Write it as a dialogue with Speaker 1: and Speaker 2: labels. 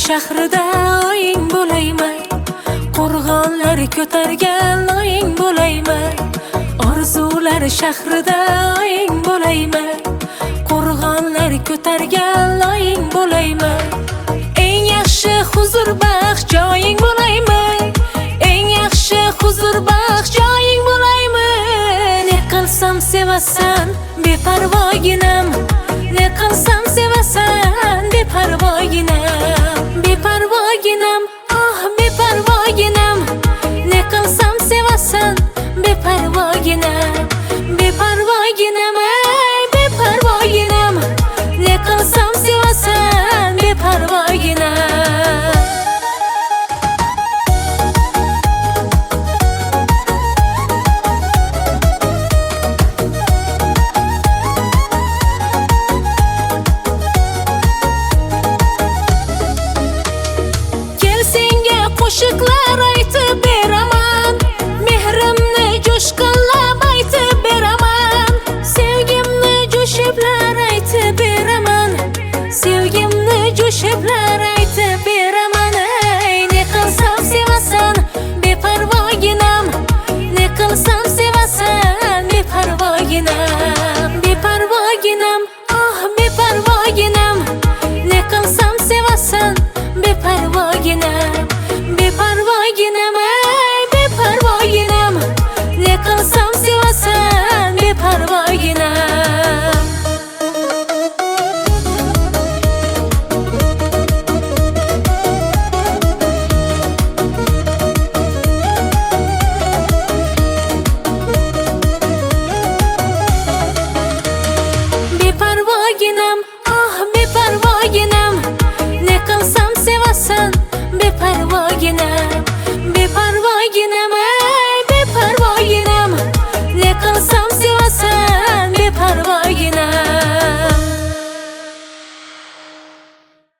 Speaker 1: shahrida oying bo'layman, qo'rg'onlar ko'targan oying bo'layman. Orzular shahrida oying bo'layman, qo'rg'onlar ko'targan oying bo'layman. Eng yaxshi huzur baxsh joying bo'layman, eng yaxshi huzur baxsh joying bo'layman. Ne qilsam sevasan beparvoginam, ne qilsam sevasan beparvoginam, beparvoginam, oh beparvoginam. Ne qilsam sevasan beparvoginam.